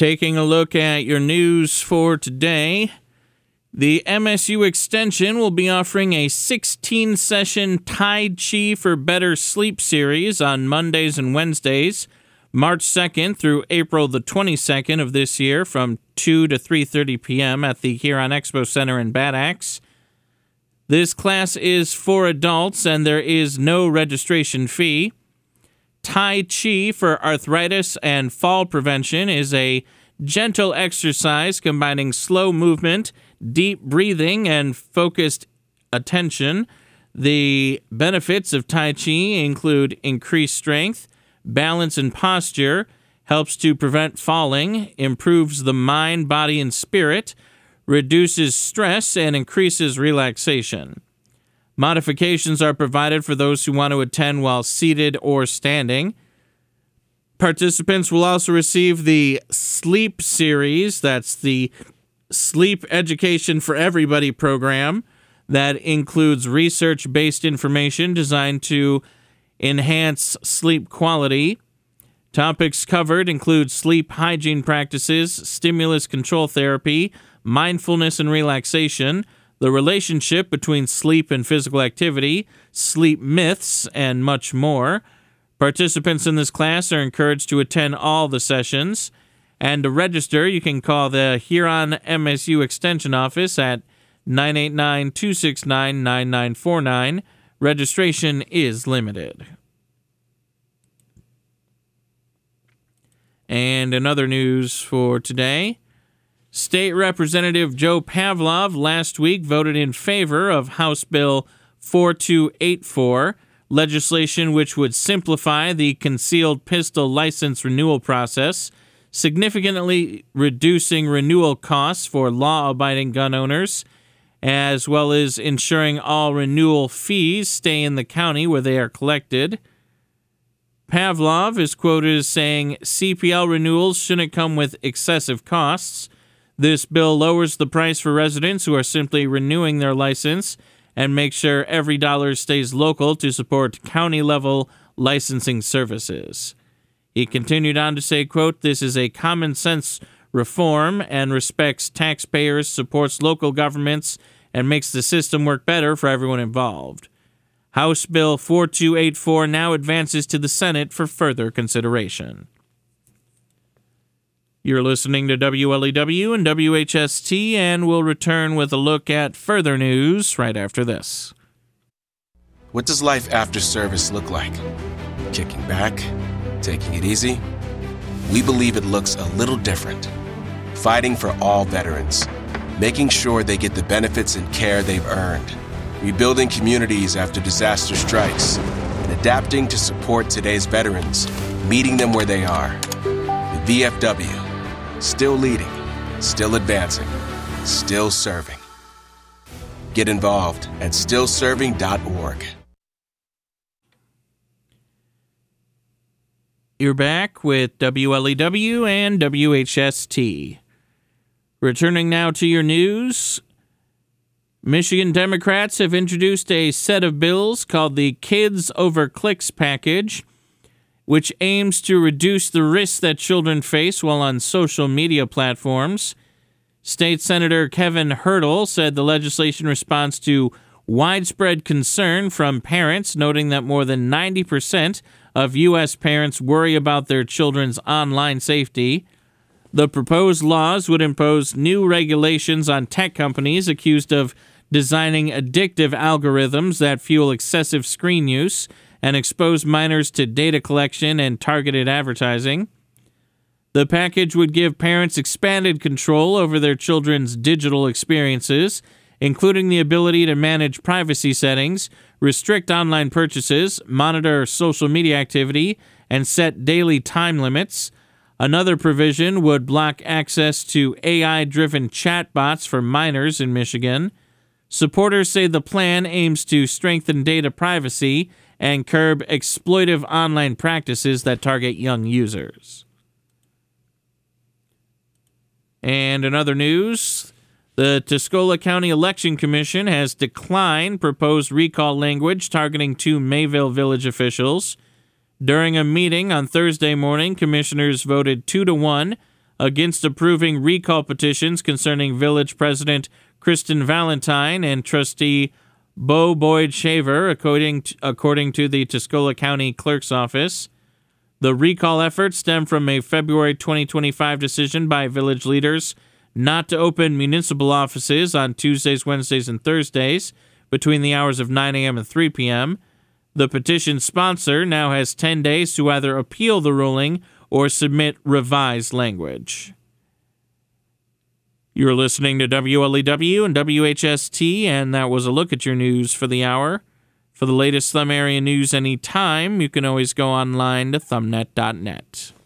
Taking a look at your news for today, the MSU Extension will be offering a 16-session Tai Chi for Better Sleep series on Mondays and Wednesdays, March 2nd through April the 22nd of this year from 2 to 3:30 p.m. at the Huron Expo Center in Bad Axe. This class is for adults and there is no registration fee. Tai Chi for arthritis and fall prevention is a gentle exercise combining slow movement, deep breathing, and focused attention. The benefits of Tai Chi include increased strength, balance and posture, helps to prevent falling, improves the mind, body, and spirit, reduces stress, and increases relaxation. Modifications are provided for those who want to attend while seated or standing. Participants will also receive the Sleep Series. That's the Sleep Education for Everybody program that includes research-based information designed to enhance sleep quality. Topics covered include sleep hygiene practices, stimulus control therapy, mindfulness and relaxation, the relationship between sleep and physical activity, sleep myths, and much more. Participants in this class are encouraged to attend all the sessions. And to register, you can call the Huron MSU Extension Office at 989-269-9949. Registration is limited. And in other news for today, State Representative Joe Pavlov last week voted in favor of House Bill 4284, legislation which would simplify the concealed pistol license renewal process, significantly reducing renewal costs for law-abiding gun owners, as well as ensuring all renewal fees stay in the county where they are collected. Pavlov is quoted as saying, CPL renewals shouldn't come with excessive costs. This bill lowers the price for residents who are simply renewing their license and makes sure every dollar stays local to support county-level licensing services. He continued on to say, quote, this is a common-sense reform and respects taxpayers, supports local governments, and makes the system work better for everyone involved. House Bill 4284 now advances to the Senate for further consideration. You're listening to WLEW and WHST, and we'll return with a look at further news right after this. What does life after service look like? Kicking back? Taking it easy? We believe it looks a little different. Fighting for all veterans. Making sure they get the benefits and care they've earned. Rebuilding communities after disaster strikes. And adapting to support today's veterans. Meeting them where they are. The VFW. Still leading, still advancing, still serving. Get involved at stillserving.org. You're back with WLEW and WHST. Returning now to your news, Michigan Democrats have introduced a set of bills called the Kids Over Clicks package, which aims to reduce the risks that children face while on social media platforms. State Senator Kevin Hurdle said the legislation responds to widespread concern from parents, noting that more than 90% of U.S. parents worry about their children's online safety. The proposed laws would impose new regulations on tech companies accused of designing addictive algorithms that fuel excessive screen use and expose minors to data collection and targeted advertising. The package would give parents expanded control over their children's digital experiences, including the ability to manage privacy settings, restrict online purchases, monitor social media activity, and set daily time limits. Another provision would block access to AI-driven chatbots for minors in Michigan. Supporters say the plan aims to strengthen data privacy and curb exploitive online practices that target young users. And in other news, the Tuscola County Election Commission has declined proposed recall language targeting two Mayville Village officials. During a meeting on Thursday morning, commissioners voted 2-1 against approving recall petitions concerning village president Kristen Valentine and trustee Bo Boyd Shaver, according to the Tuscola County Clerk's Office. The recall effort stemmed from a February 2025 decision by village leaders not to open municipal offices on Tuesdays, Wednesdays, and Thursdays between the hours of 9 a.m. and 3 p.m. The petition sponsor now has 10 days to either appeal the ruling or submit revised language. You're listening to WLEW and WHST, and that was a look at your news for the hour. For the latest Thumb area news anytime, you can always go online to thumbnet.net.